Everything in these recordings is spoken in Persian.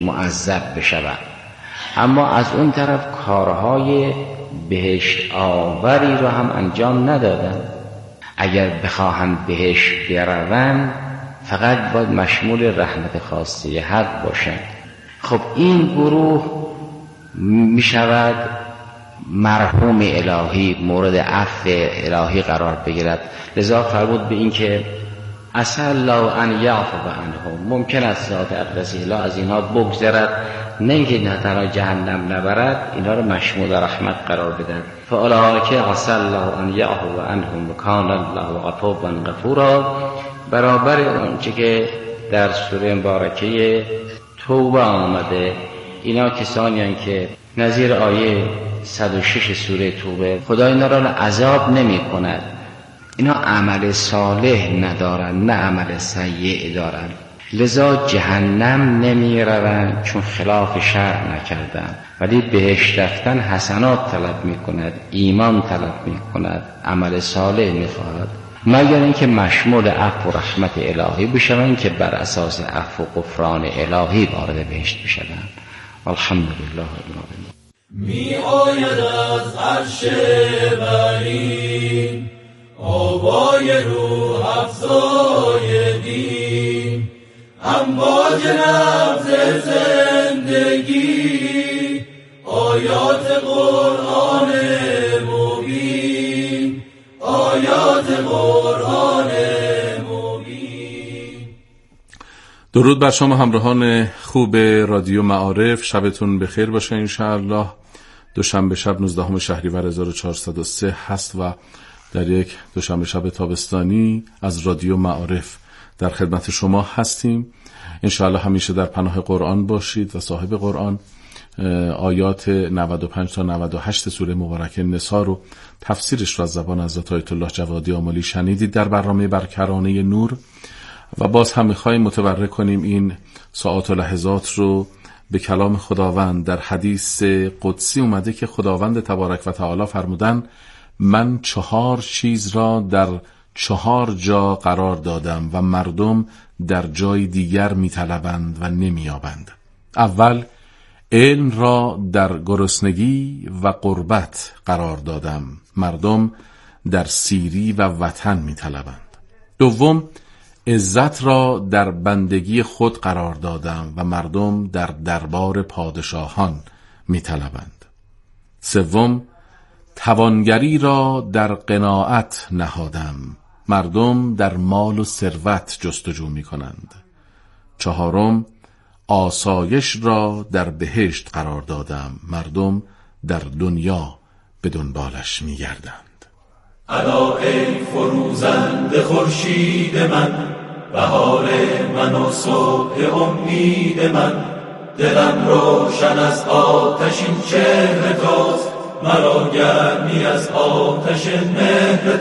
معذب بشوند. اما از اون طرف کارهای بهشت آوری رو هم انجام ندادن. اگر بخواهند بهشت بروند فقط باید مشمول رحمت خاصه حق باشند. خب این گروه می شود مرحوم الهی، مورد عفو الهی قرار بگیرد. لذا فرمود به این که عسى الله ان یعفو عنهم، ممکن است ذات اقدس الله از اینها بگذرد، نه اینکه نه تنها جهنم نبرد، اینها رو مشمول رحمت قرار بدن. فاولئک عسى الله ان یعفو عنهم و کان الله عفوا غفورا، برابر آنچه که در سوره مبارکه توبه آمده. اینا کسانی هستند که نظیر آیه 106 سوره توبه، خدا اینا را عذاب نمی کند. اینا عمل صالح ندارن، نه عمل سیئ دارن، لذا جهنم نمی روند چون خلاف شرع نکردن، ولی بهشت رفتن حسنات طلب می کند، ایمان طلب می کند، عمل صالح می خواهد، مگر اینکه مشمول عفو و رحمت الهی بشوند که بر اساس عفو و غفران الهی وارد بهشت بشوند. الحمدلله رب العالمین. می آید از عرش برین آوای روح افزای دین، امواج نبض زندگی، آیات قرآن مبین، آیات قرآن مبین. درود بر شما همراهان خوب رادیو معارف، شبتون بخیر باشه انشاءالله. دوشنبه شب 19 شهریور 1403 هست و در یک دوشنبه شب تابستانی از رادیو معارف در خدمت شما هستیم. انشاءالله همیشه در پناه قرآن باشید و صاحب قرآن. آیات 95 تا 98 سوره مبارکه نساء رو تفسیرش رو از زبان حضرت آیت الله جوادی آملی شنیدید در برنامه برکرانه نور، و باز هم می‌خوایم متبرک کنیم این ساعات و لحظات رو به کلام خداوند. در حدیث قدسی اومده که خداوند تبارک و تعالی فرمودن من 4 چیز را در 4 جا قرار دادم و مردم در جای دیگر میطلبند و نمییابند. اول، علم را در گرسنگی و غربت قرار دادم، مردم در سیری و وطن میطلبند. دوم، عزت را در بندگی خود قرار دادم و مردم در دربار پادشاهان میطلبند. سوم، توانگری را در قناعت نهادم، مردم در مال و ثروت جستجو می کنند. چهارم، آسایش را در بهشت قرار دادم، مردم در دنیا به دنبالش می گردند. الا ای فروزنده خورشید من، بهار من و صبح امید من، دلم روشن از آتشین چهره توست، مرا گرمی از آتش مهر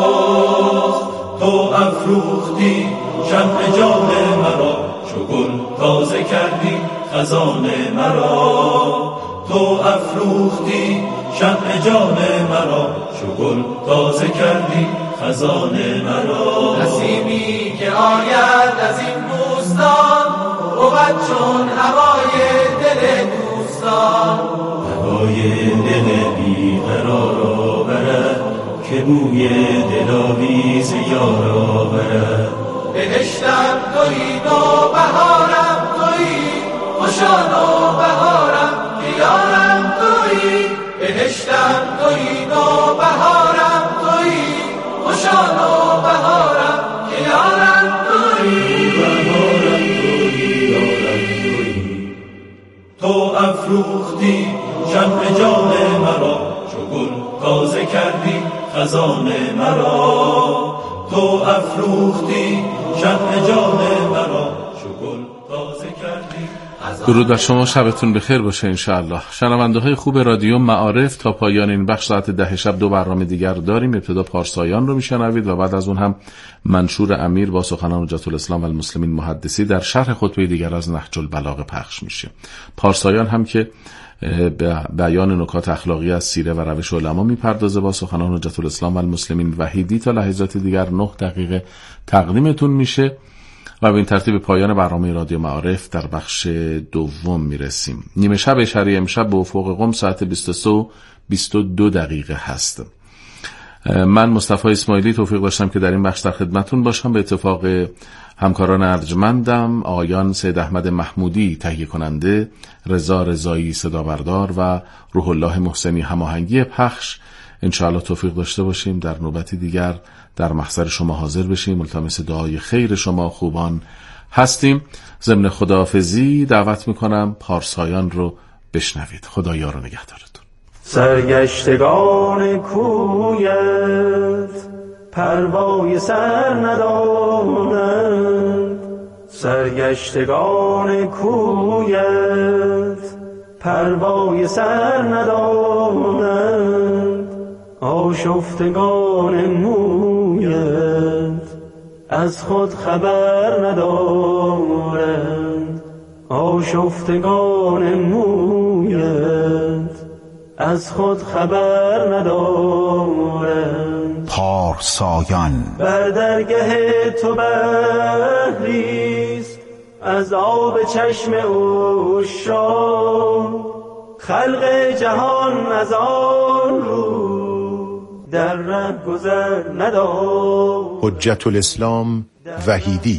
توست. تو افروختی شمع جان مرا، چو گل تازه کردی خزان مرا. تو افروختی شمع جان مرا، چو گل تازه کردی خزان مرا. نسیمی که آید از این بوستان، بود چون هوای دل دوستان، هوای دل بیقرار آورد، که بوی دلاویز یار آورد. بهشتم تویی نو بهارم تویی، خوشا نو بهارم یارم تویی. بهشتم تویی نو بهارم تویی، خوشا نو بهارم یارم تویی. بهارم تویی یارم تویی. تو افروختی شمع جان مرا، چو گل تازه کردی خزان مرا. تو افروختی شمع جان مرا، چو گل تازه کردی. درود بر شما، شبتون بخیر باشه انشاءالله. شنونده های خوب رادیو معارف، تا پایان این بخش ساعت 10 شب 2 برنامه دیگر داریم. ابتدا پارسایان رو میشنوید و بعد از اون هم منشور امیر با سخنان حجت الاسلام و المسلمین محدثی در شرح خطبه دیگر از نهج البلاغه پخش میشه. پارسایان هم که بیان نکات اخلاقی از سیره و روش علما میپردازه با سخنان حجت الاسلام و المسلمین وحیدی. تا لحظات دیگر 9 دقیقه تقدیمتون میشه و به این ترتیب پایان برنامه رادیو معارف در بخش دوم میرسیم. نیمه شب شهری امشب به افق قم ساعت 23:22 هست. من مصطفی اسماعیلی توفیق داشتم که در این بخش در خدمتون باشم. به اتفاق همکاران ارجمندم آقایان سید احمد محمودی تهیه کننده، رضا رضایی صدا بردار و روح الله محسنی هماهنگی پخش، انشاءالله توفیق داشته باشیم در نوبتی دیگر در محضر شما حاضر بشیم. ملتمس دعای خیر شما خوبان هستیم. ضمن خداحافظی دعوت میکنم پارسایان رو بشنوید. خدا یار و نگهدارتون. سرگشتگان کویت پروای سر ندانند، سرگشتگان کویت پروای سر ندانند، آشفتگان مویت از خود خبر ندارند، آشفتگان مویت از خود خبر ندارند. پارسایان بر درگه تو بحریست از آب چشم عشاق، خلق جهان از آن رو در ره گذر ندارند. حجت الاسلام وحیدی.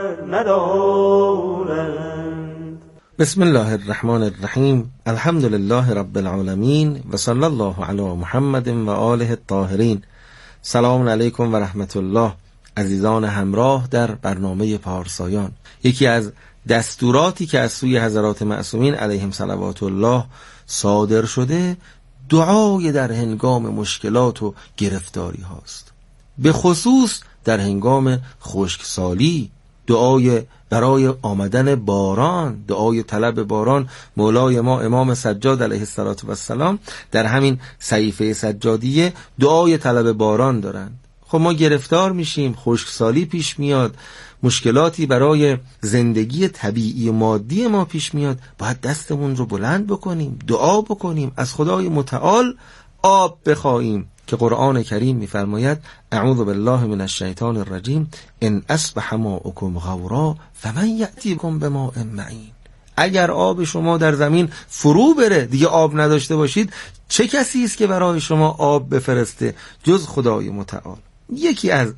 بسم الله الرحمن الرحیم. الحمد لله رب العالمین و صلی الله علی محمد و آله الطاهرین. سلام علیکم و رحمت الله. عزیزان همراه در برنامه پارسایان، یکی از دستوراتی که از سوی حضرات معصومین علیهم صلوات الله صادر شده دعای در هنگام مشکلات و گرفتاری هاست، به خصوص در هنگام خشکسالی، دعای برای آمدن باران، دعای طلب باران. مولای ما امام سجاد علیه السلام در همین صحیفه سجادیه دعای طلب باران دارند. خب ما گرفتار میشیم، خشکسالی پیش میاد، مشکلاتی برای زندگی طبیعی مادی ما پیش میاد، باید دستمون رو بلند بکنیم، دعا بکنیم، از خدای متعال آب بخواهیم که قرآن کریم میفرماید اعوذ بالله من الشیطان الرجیم ان اصبح ماؤکم غورا فمن یأتیکم بماء معین. اگر آب شما در زمین فرو بره، دیگه آب نداشته باشید، چه کسی است که برای شما آب بفرسته جز خدای متعال؟ یکی از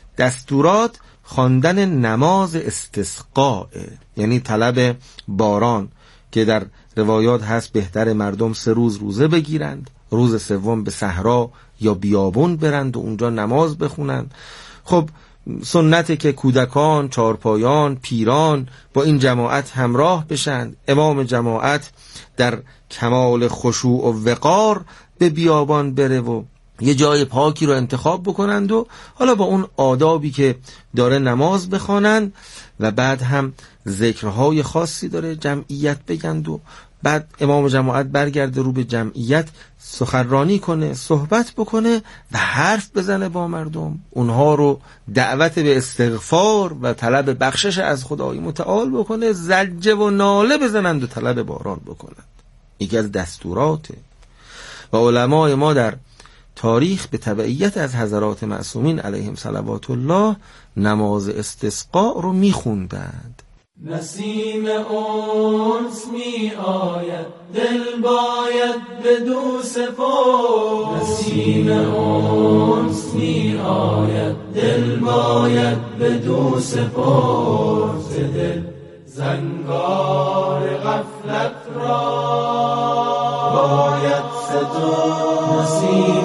دستورات خواندن نماز استسقاء، یعنی طلب باران، که در روایات هست بهتر مردم 3 روز روزه بگیرند، روز سوم به صحرا یا بیابون برند و اونجا نماز بخونند. خب سنته که کودکان، چارپایان، پیران با این جماعت همراه بشند. امام جماعت در کمال خشوع و وقار به بیابان بره و یه جای پاکی رو انتخاب بکنند و حالا با اون آدابی که داره نماز بخوانند و بعد هم ذکرهای خاصی داره جمعیت بگند و بعد امام جماعت برگرده رو به جمعیت سخنرانی کنه، صحبت بکنه و حرف بزنه با مردم، اونها رو دعوت به استغفار و طلب بخشش از خدای متعال بکنه، زجه و ناله بزنند و طلب باران بکنند. یکی از دستوراته. و علمای ما در تاریخ به تبعیت از حضرات معصومین علیهم صلوات الله نماز استسقاء رو میخوندند. نسیم انس می آید دل باید بدو سپرد، نسیم انس می آید دل باید بدو سپرد، دل زنگار غفلت را باید سترد. نسیم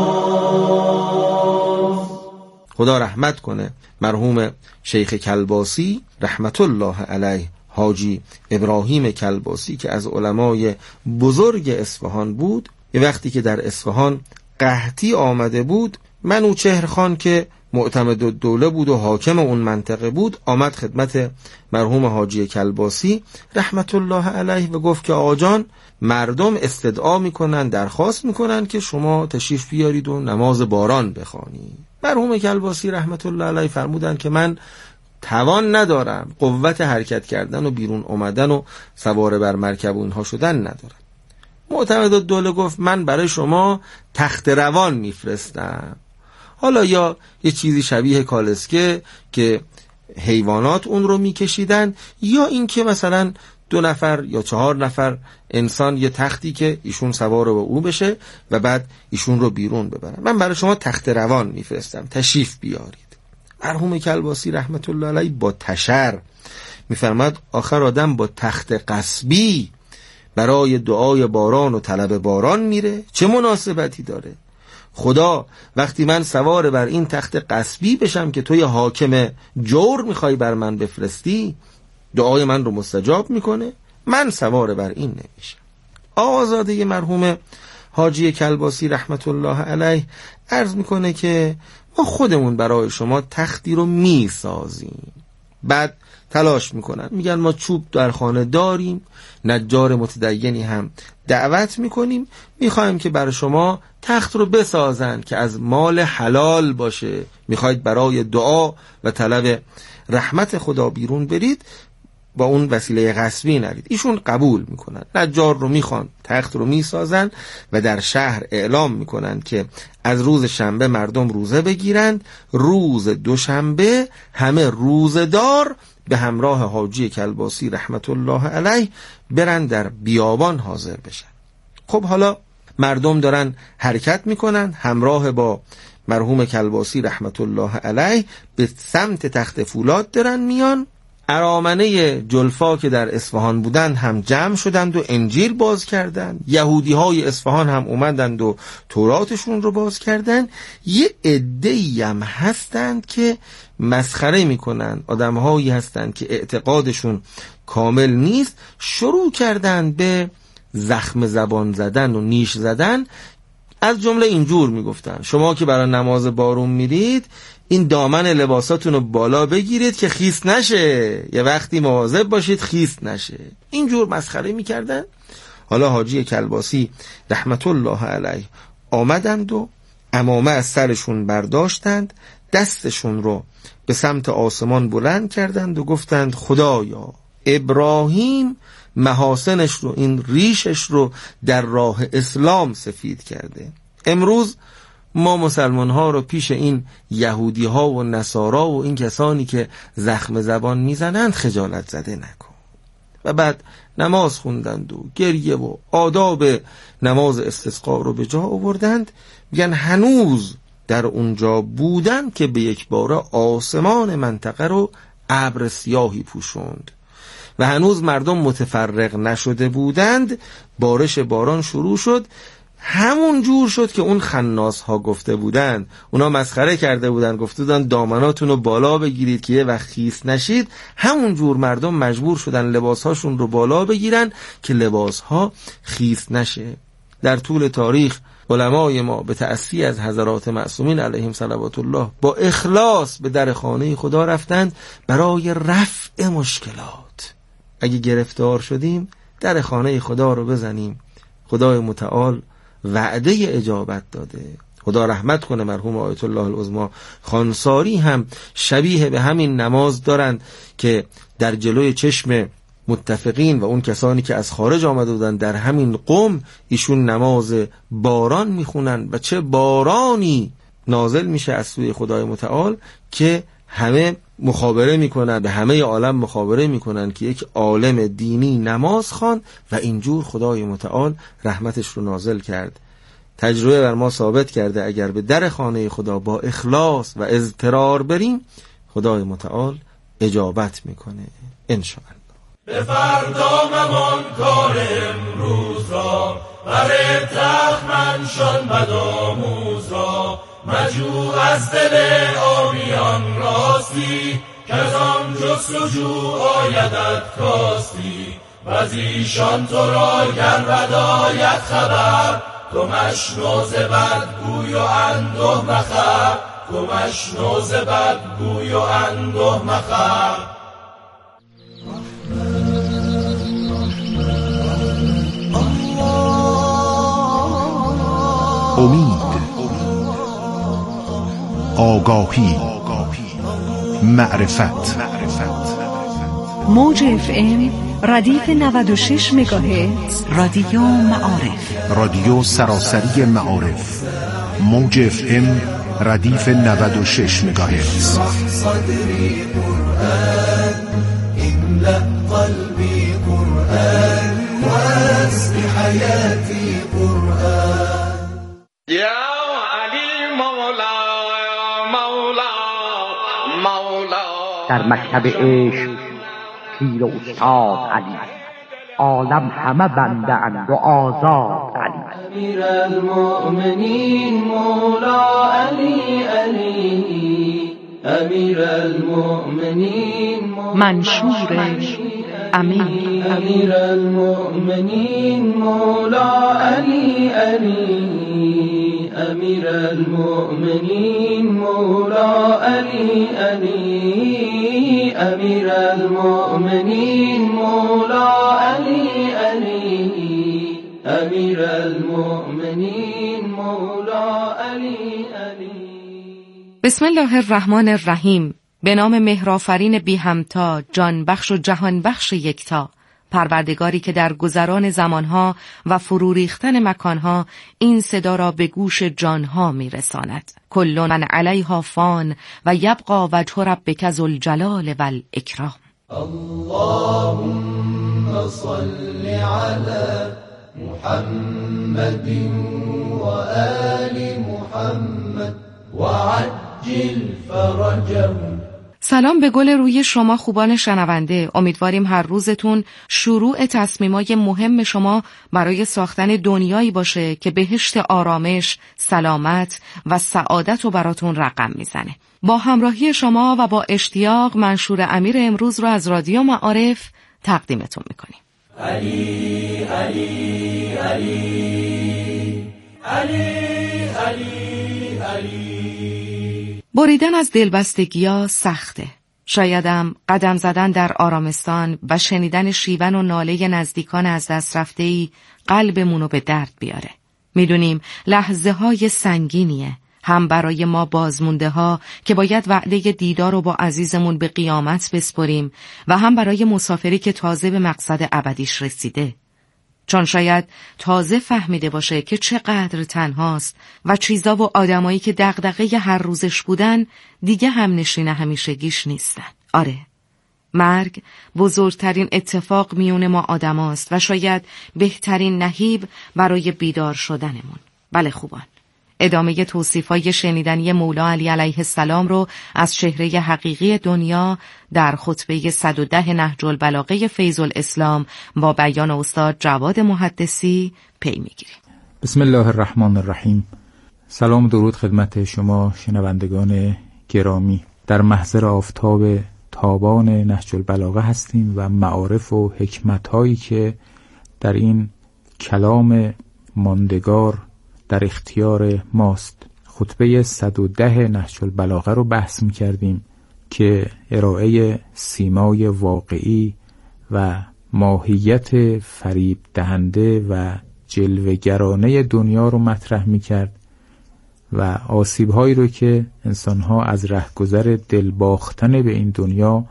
انس. خدا رحمت کنه مرحوم شیخ کلباسی رحمت الله علیه، حاجی ابراهیم کلباسی که از علمای بزرگ اصفهان بود. یه وقتی که در اصفهان قحطی آمده بود، منوچهر خان که معتمد الدوله بود و حاکم اون منطقه بود آمد خدمت مرحوم حاجی کلباسی رحمت الله علیه و گفت که آقا جان، مردم استدعا میکنن، درخواست میکنن که شما تشریف بیارید و نماز باران بخوانید. مرحوم کلباسی رحمت الله علیه فرمودن که من توان ندارم، قوت حرکت کردن و بیرون اومدن و سوار بر مرکب و اینها شدن ندارم. معتمد الدوله گفت من برای شما تخت روان میفرستم، حالا یا یه چیزی شبیه کالسکه که حیوانات اون رو میکشیدن، یا اینکه مثلا 2 نفر یا 4 نفر انسان یه تختی که ایشون سوار به او بشه و بعد ایشون رو بیرون ببرن. من برای شما تخت روان میفرستم، تشریف بیارید. مرحوم کلباسی رحمت الله علیه با تشر میفرماد آخر آدم با تخت قصبی برای دعای باران و طلب باران میره، چه مناسبتی داره؟ خدا وقتی من سوار بر این تخت قصبی بشم که توی حاکم جور میخوای بر من بفرستی، دعای من رو مستجاب میکنه، من سوار بر این نمیشم. آقازاده مرحوم حاجی کلباسی رحمت الله علیه عرض میکنه که ما خودمون برای شما تختی رو میسازیم. بعد تلاش میکنن، میگن ما چوب در خانه داریم، نجار متدینی هم دعوت میکنیم، میخوایم که برای شما تخت رو بسازن که از مال حلال باشه، میخواید برای دعا و طلب رحمت خدا بیرون برید، با اون وسیله غصبی نرید. ایشون قبول میکنن، نجار رو میخوان، تخت رو میسازن و در شهر اعلام میکنن که از روز شنبه مردم روزه بگیرند، روز دوشنبه همه روزدار به همراه حاجی کلباسی رحمت الله علیه برن در بیابان حاضر بشن. خب حالا مردم دارن حرکت میکنن همراه با مرحوم کلباسی رحمت الله علیه به سمت تخت فولاد دارن میان. ارامنه جلفا که در اصفهان بودند هم جمع شدند و انجیل باز کردند. یهودی های اصفهان هم اومدند و توراتشون رو باز کردند. یه عده‌ای هم هستند که مسخره میکنن، آدم‌هایی هستند که اعتقادشون کامل نیست، شروع کردند به زخم زبان زدن و نیش زدن. از جمله اینجور میگفتن شما که برای نماز بارون میرید این دامن لباساتون رو بالا بگیرید که خیس نشه، یه وقتی مواظب باشید خیس نشه. اینجور مسخره میکردن. حالا حاجی کلباسی رحمت الله علیه آمدند و عمامه از سرشون برداشتند، دستشون رو به سمت آسمان بلند کردند و گفتند خدایا ابراهیم محاسنش رو، این ریشش رو در راه اسلام سفید کرده، امروز ما مسلمان ها رو پیش این یهودی ها و نصارا و این کسانی که زخم زبان میزنند خجالت زده نکن. و بعد نماز خوندند و گریه و آداب نماز استسقا رو به جا آوردند. میگن هنوز در اونجا بودن که به یک باره آسمان منطقه رو ابر سیاهی پوشوند و هنوز مردم متفرق نشده بودند. بارش باران شروع شد، همون جور شد که اون خناس ها گفته بودن. اونا مسخره کرده بودن، گفته بودن دامناتون رو بالا بگیرید که یه وقت خیس نشید. همون جور مردم مجبور شدن لباس هاشون رو بالا بگیرن که لباس ها خیس نشه. در طول تاریخ علمای ما به تأسی از حضرات معصومین علیهم صلوات الله با اخلاص به در خانه خدا رفتند برای رفع مشکلات. اگه گرفتار شدیم در خانه خدا رو بزنیم، خدای متعال وعده اجابت داده. خدا رحمت کنه مرحوم آیت الله العظما خانساری هم شبیه به همین نماز دارند که در جلوی چشم متفقین و اون کسانی که از خارج آمده بودن در همین قم ایشون نماز باران میخونن و چه بارانی نازل میشه از سوی خدای متعال که همه مخابره میکنن، به همه عالم مخابره میکنن که یک عالم دینی نماز خوان و اینجور خدای متعال رحمتش رو نازل کرد. تجربه بر ما ثابت کرده اگر به در خانه خدا با اخلاص و اضطرار بریم خدای متعال اجابت میکنه انشاءالله. به فردا ممان کار امروز را، بر تخمن شان بدآموز را، مجو از دل آبیان راستی، که از آن جستجو آیدت کاستی. و از ایشان تو را گر بداید خبر، تو مشنو ز بدگوی و انده مخر، تو مشنو ز بدگوی و انده مخر. امید، آگاهی، معرفت. موج FM ردیف 96 مگاهرتز، رادیو معارف، رادیو سراسری معارف. موج FM ردیف 96 مگاهرتز. قرآن املأ قلبي قرآن واسق حياتي قرآن يا علي مولا مولا مولا. در مکتب عشق پیر استاد علی، عالم همه بنده اند و آزاد علی. امیر المؤمنین مولا علی علی، امیر المؤمنین منشور امین. امیر المؤمنین مولا علی علی، امیر المؤمنین مولا علی علی، امیر المؤمنین مولا علی علی، امیر المؤمنین مولا علی علی. بسم الله الرحمن الرحیم. به نام مهرآفرین بی همتا، جان بخش و جهان بخش یکتا، پروردگاری که در گذران زمانها و فرو ریختن مکانها این صدا را به گوش جانها میرساند. کل من علیها فان و یبقى وجه ربک ذوالجلال والاکرام. اللهم صل على محمد وآل محمد وعجل فرجهم. سلام به گل روی شما خوبان شنونده. امیدواریم هر روزتون شروع تصمیمای مهم شما برای ساختن دنیایی باشه که بهشت آرامش، سلامت و سعادت رو براتون رقم میزنه. با همراهی شما و با اشتیاق منشور امیر امروز رو از رادیو معارف تقدیمتون میکنیم. علی علی علی علی علی علی. بریدن از دلبستگی‌ها سخته. شایدم قدم زدن در آرامستان و شنیدن شیون و ناله نزدیکان از دست رفته‌ای قلبمونو به درد بیاره. میدونیم لحظه‌های سنگینیه، هم برای ما بازمونده ها که باید وعده دیدار رو با عزیزمون به قیامت بسپریم و هم برای مسافری که تازه به مقصد ابدیش رسیده. چون شاید تازه فهمیده باشه که چقدر تنهاست و چیزا و آدمایی که دغدغه هر روزش بودن دیگه هم نشین همیشگیش نیستن. آره، مرگ بزرگترین اتفاق میون ما آدماست و شاید بهترین نهیب برای بیدار شدنمون. بله خوبان، ادامه توصیفای شنیدنی مولا علی علیه السلام رو از چهره حقیقی دنیا در خطبه 110 نهج البلاغه فیض الاسلام با بیان استاد جواد محدثی پی میگیریم. بسم الله الرحمن الرحیم. سلام و درود خدمت شما شنوندگان گرامی. در محضر آفتاب تابان نهج البلاغه هستیم و معارف و حکمت‌هایی که در این کلام ماندگار در اختیار ماست. خطبه 110 نهج البلاغه رو بحث می‌کردیم که ارائه سیمای واقعی و ماهیت فریب دهنده و جلوه‌گرانه دنیا رو مطرح می‌کرد و آسیب‌هایی رو که انسان‌ها از رهگذر دلباختن به این دنیا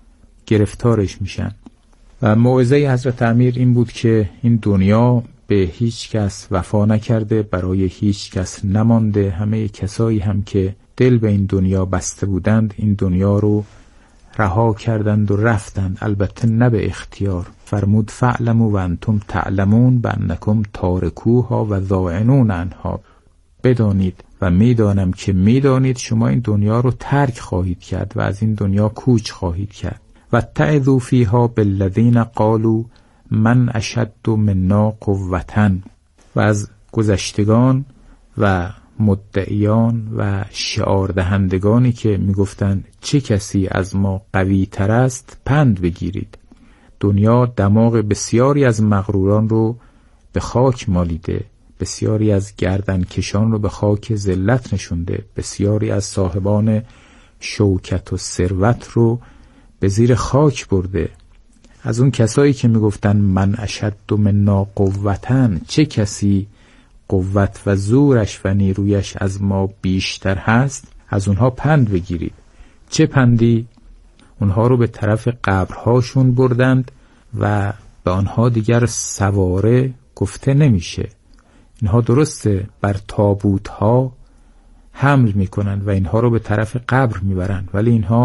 گرفتارش میشن. و موعظه حضرت امیر این بود که این دنیا به هیچ کس وفا نکرده، برای هیچ کس نمانده. همه کسایی هم که دل به این دنیا بسته بودند این دنیا رو رها کردند و رفتند، البته نه به اختیار. فرمود فعلموا و انتم تعلمون بانکم تارکوها و ضاعنون عنها. بدانید و میدانم که میدانید شما این دنیا رو ترک خواهید کرد و از این دنیا کوچ خواهید کرد. و تعذوا فیها بالذین قالوا من اشد منا قوة. و از گذشتگان و مدعیان و شعار دهندگانی که میگفتند چه کسی از ما قوی تر است پند بگیرید. دنیا دماغ بسیاری از مغروران رو به خاک مالیده، بسیاری از گردنکشان رو به خاک ذلت نشونده، بسیاری از صاحبان شوکت و ثروت رو به زیر خاک برده. از اون کسایی که میگفتن من اشد منا قوتن، چه کسی قوت و زورش و نیرویش از ما بیشتر هست، از اونها پند بگیرید. چه پندی؟ اونها رو به طرف قبرهاشون بردند و به آنها دیگر سواره گفته نمیشه. اینها درسته بر تابوتها حمل میکنند و اینها رو به طرف قبر میبرند، ولی اینها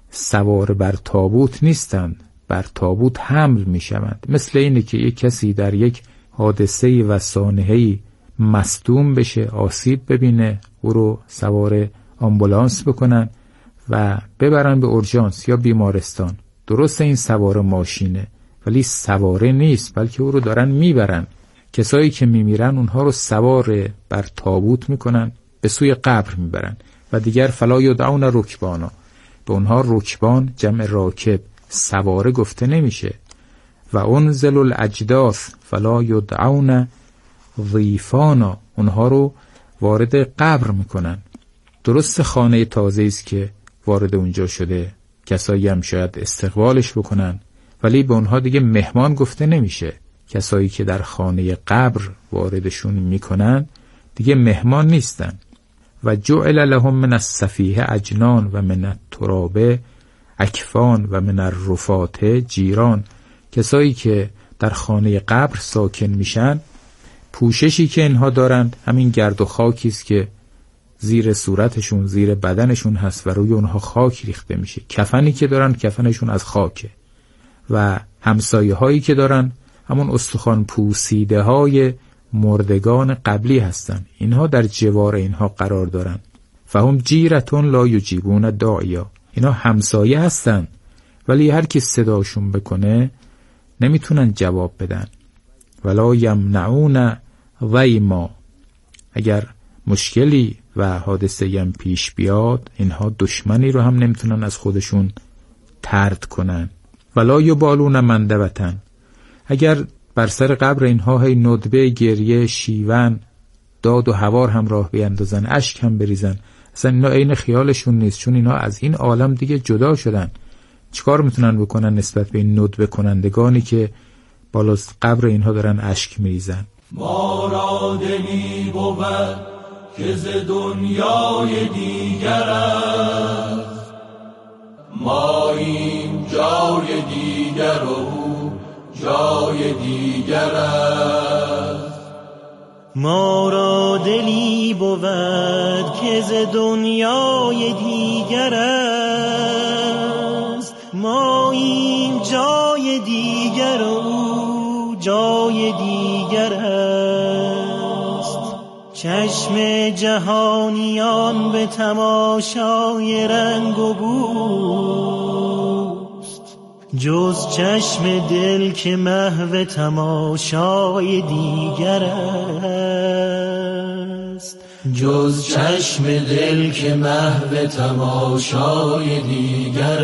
سوار بر تابوت نیستند، بر تابوت حمل می شوند. مثل اینه که یک کسی در یک حادثه و سانحه‌ای مصدوم بشه، آسیب ببینه، او رو سوار آمبولانس بکنن و ببرن به اورژانس یا بیمارستان. درسته این سوار ماشینه ولی سواره نیست، بلکه او رو دارن میبرن. کسایی که میمیرن اونها رو سوار بر تابوت میکنن، به سوی قبر میبرن و دیگر فلا یدعون رکبانا، به اونها رکبان جمع راکب، سواره گفته نمیشه. و انزل الاجداث فلا یدعون ضیفانا، اونها رو وارد قبر میکنن. درست خانه تازه است که وارد اونجا شده، کسایی هم شاید استقبالش بکنن، ولی به اونها دیگه مهمان گفته نمیشه. کسایی که در خانه قبر واردشون میکنن دیگه مهمان نیستن. و جعل لهم من السفیه اجنان و من التراب اکفان و من الرفات جیران. کسایی که در خانه قبر ساکن میشن، پوششی که اینها دارند همین گرد و خاکی است که زیر صورتشون، زیر بدنشون هست و روی اونها خاک ریخته میشه. کفنی که دارن کفنشون از خاکه و همسایه هایی که دارن همون استخوان پوسیده های مردگان قبلی هستن. اینها در جوار اینها قرار دارن. فهم جیرتون لا یجیبون داعیا، اینا همسایه هستن ولی هر کی صداشون بکنه نمیتونن جواب بدن. ولا یمنعون ویما، اگر مشکلی و حادثه هم پیش بیاد اینها دشمنی رو هم نمیتونن از خودشون طرد کنن. ولا یبالون مندبتن، اگر بر سر قبر اینها هی ندبه، گریه، شیون، داد و هوار هم راه بیندازن، اشک هم بریزن، اصلا اینا عین خیالشون نیست، چون اینا از این عالم دیگه جدا شدن. چیکار میتونن بکنن نسبت به این ندبه کنندگانی که بالا قبر اینها دارن اشک میریزن؟ ما را دلی بود که ز دنیای دیگر است، ماییم جای دیگر و جای دیگر است. ما را دلی بود که ز دنیای دیگر است، ماییم جای دیگر و جای دیگر است. چشم جهانیان به تماشای رنگ و بوست، جز چشم دل که محو تماشای دیگر است. جز چشم دل که محو تماشای دیگر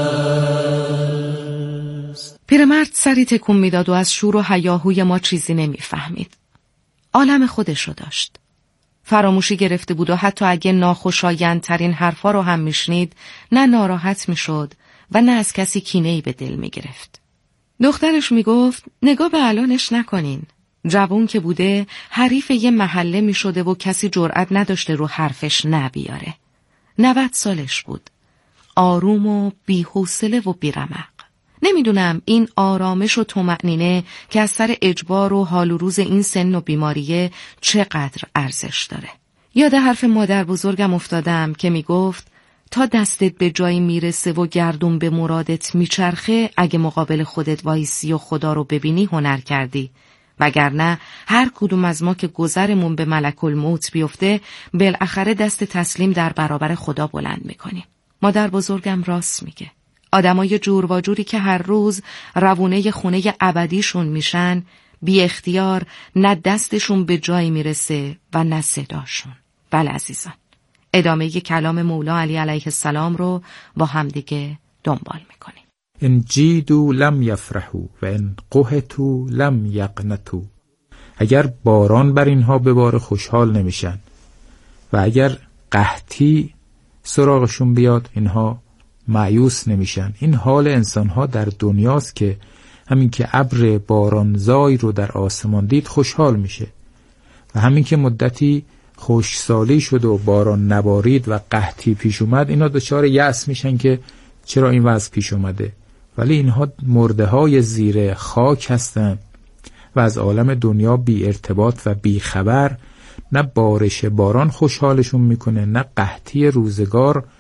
است. پیرمرد سری تکون میداد و از شور و هیاهوی ما چیزی نمیفهمید. عالم خودشو داشت. فراموشی گرفته بود و حتی اگه ناخوشایندترین حرفا رو هم میشنید نه ناراحت میشد و نه از کسی کینه‌ای به دل میگرفت. دخترش میگفت نگاه به الانش نکنین. جوون که بوده حریف یه محله میشده و کسی جرأت نداشته رو حرفش نبیاره. 90 سالش بود. آروم و بی‌حوصله و بی‌رمق. نمیدونم این آرامش و طمأنینه که از سر اجبار و حال و روز این سن و بیماریه چقدر ارزش داره. یاد حرف مادر بزرگم افتادم که میگفت تا دستت به جایی میرسه و گردون به مرادت میچرخه، اگه مقابل خودت وایسی و خدا رو ببینی هنر کردی، وگرنه هر کدوم از ما که گذرمون به ملک الموت بیفته بالاخره دست تسلیم در برابر خدا بلند میکنیم. مادر بزرگم راست میگه. آدمای جور و جوری که هر روز روونه خونه ابدیشون میشن، بی اختیار نه دستشون به جایی میرسه و نه صداشون. بله عزیزان، ادامه کلام مولا علی علیه السلام رو با همدیگه دنبال میکنیم. ان جیدو لم یفرحو و ان قحطو لم یقنطو. اگر باران بر اینها بباره خوشحال نمیشن و اگر قحطی سراغشون بیاد اینها مایوس نمیشن. این حال انسانها در دنیاست که همین که ابر بارانزای رو در آسمان دید خوشحال میشه و همین که مدتی خشکسالی شد و باران نبارید و قحطی پیش اومد اینا دچار یأس میشن که چرا این وضع پیش اومده. ولی اینها مرده های زیر خاک هستن و از عالم دنیا بی ارتباط و بی خبر. نه بارش باران خوشحالشون میکنه نه قحطی روزگار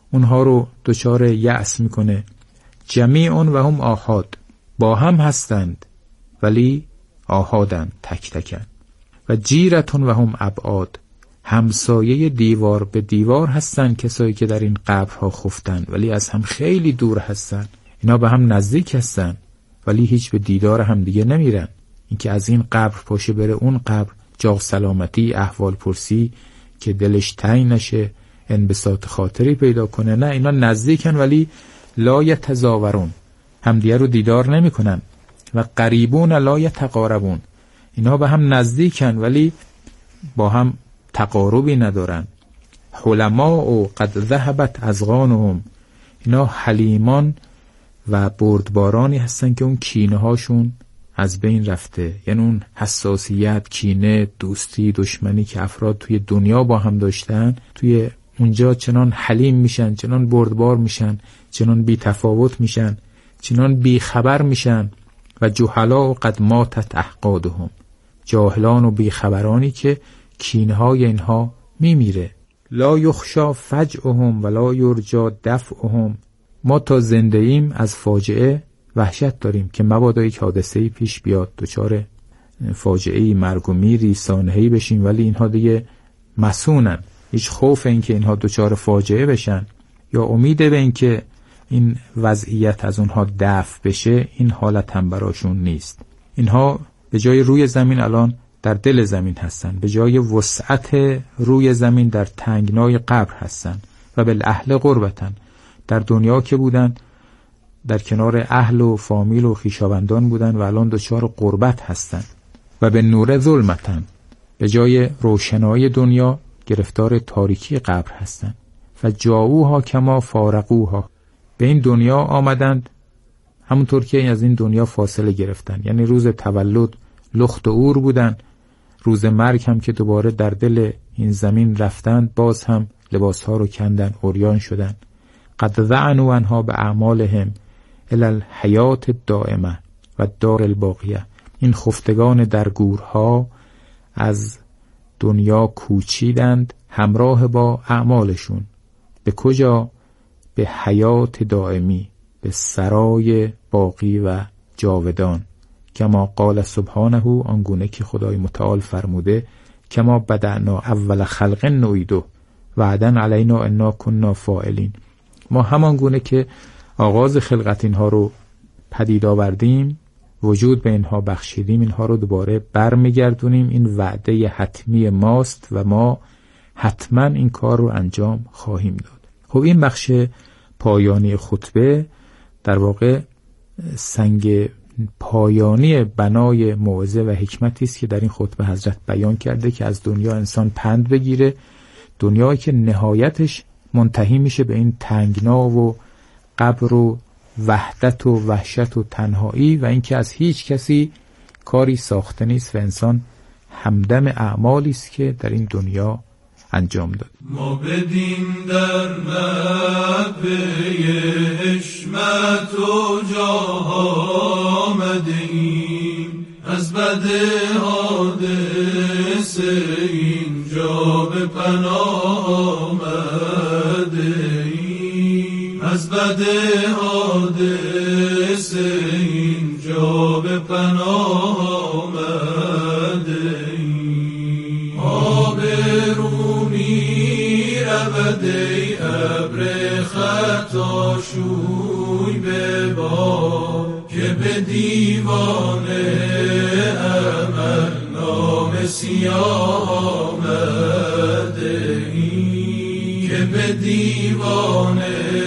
اونها رو دچار یأس میکنه. جمیعون و هم آحاد، با هم هستند ولی آحادند، تک تکن. و جیرتون و هم ابعاد، همسایه دیوار به دیوار هستند کسایی که در این قبرها خفتند ولی از هم خیلی دور هستند. اینا به هم نزدیک هستند ولی هیچ به دیدار هم دیگه نمیرن. اینکه از این قبر پاشه بره اون قبر، جا سلامتی، احوال پرسی که دلش تنگ نشه، انبساط خاطری پیدا کنه، نه، اینا نزدیکن ولی لا یتزاورون، همدیگه رو دیدار نمیکنن. و قریبون لا یتقاربون، اینا به هم نزدیکن ولی با هم تقاربی ندارن. حلما و قد ذهبت ازغانهم، اینا حلیمان و بردبارانی هستن که اون کینه هاشون از بین رفته. یعنی اون حساسیت، کینه، دوستی، دشمنی که افراد توی دنیا با هم داشتن، توی اونجا چنان حلیم میشن، چنان بردبار میشن، چنان بی تفاوت میشن، چنان بی خبر میشن. و جهلا و قد ماتت احقادهم، جاهلان و بی خبرانی که کینه های اینها میمیره. لا یخشا فجعهم ولا یرجا دفعهم، ما تا زنده ایم از فاجعه وحشت داریم که مبادا یک حادثه‌ای پیش بیاد، دچار فاجعه‌ای، مرگ و میری، سانحه‌ای بشیم، ولی اینها دیگه مسونن. هیچ خوف این که اینها دچار فاجعه بشن یا امید به این که این وضعیت از اونها دفع بشه، این حالت هم براشون نیست. اینها به جای روی زمین الان در دل زمین هستن، به جای وسعت روی زمین در تنگنای قبر هستن. و بالاهل غربتن، در دنیا که بودن در کنار اهل و فامیل و خویشاوندان بودن و الان دچار غربت هستن. و به نور ظلمتن، به جای روشنایی دنیا گرفتار تاریکی قبر هستن. و جاؤوها کما فارقوها، به این دنیا آمدند همونطور که از این دنیا فاصله گرفتن. یعنی روز تولد لخت و عور بودن، روز مرگ هم که دوباره در دل این زمین رفتند باز هم لباسها رو کندن، عریان شدن. قد ذعنوا عنها باعمالهم الی الحیات الدائمه و الدار الباقیه، این خفتگان در گورها از دنیا کوچیدند همراه با اعمالشون. به کجا؟ به حیات دائمی، به سرای باقی و جاودان. کما قال سبحانه، آنگونه که خدای متعال فرموده، کما بدأنا اول خلق نعیده وعدا علینا انا کنا فاعلین، ما همان گونه که آغاز خلقت اینها رو پدید آوردیم، وجود به اینها بخشیدیم، اینها رو دوباره برمیگردونیم. این وعده حتمی ماست و ما حتما این کار رو انجام خواهیم داد. خب این بخش پایانی خطبه در واقع سنگ پایانی بنای موعظه و حکمتی است که در این خطبه حضرت بیان کرده که از دنیا انسان پند بگیره، دنیایی که نهایتش منتهی میشه به این تنگنا و قبر و وحدت و وحشت و تنهایی و اینکه از هیچ کسی کاری ساخته نیست و انسان همدم اعمالی است که در این دنیا انجام داد. ما بدین در مدبه حشمت و جاه آمدیم، از بد حادثه اینجا به پناه آمدیم، از بد حادثه اینجا به پناه آمدیم. آب رو می رود ای ابر خطا شوی به باد، که به دیوان عمل نام سیاه آمده ای، که به دیوان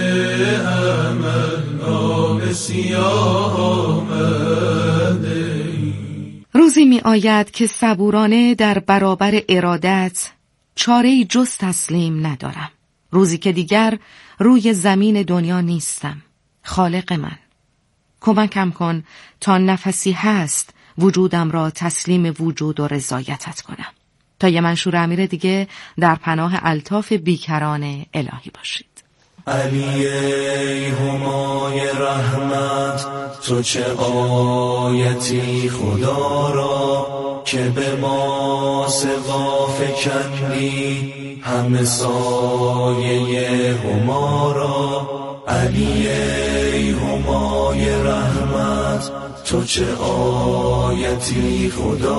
عمل نام سیاه آمده ای. روزی می آید که صبورانه در برابر ارادت چاره‌ای جز تسلیم ندارم. روزی که دیگر روی زمین دنیا نیستم. خالق من، کمکم کن تا نفسی هست وجودم را تسلیم وجود و رضایتت کنم، تا یه منشور امیر دیگه در پناه الطاف بیکران الهی باشید. علی ای همای رحمت، تو چه آیتی خدا را، که به ما سقا فکندی همه سایه هما را. علی ای همای رحمت تو چه آیتی خدا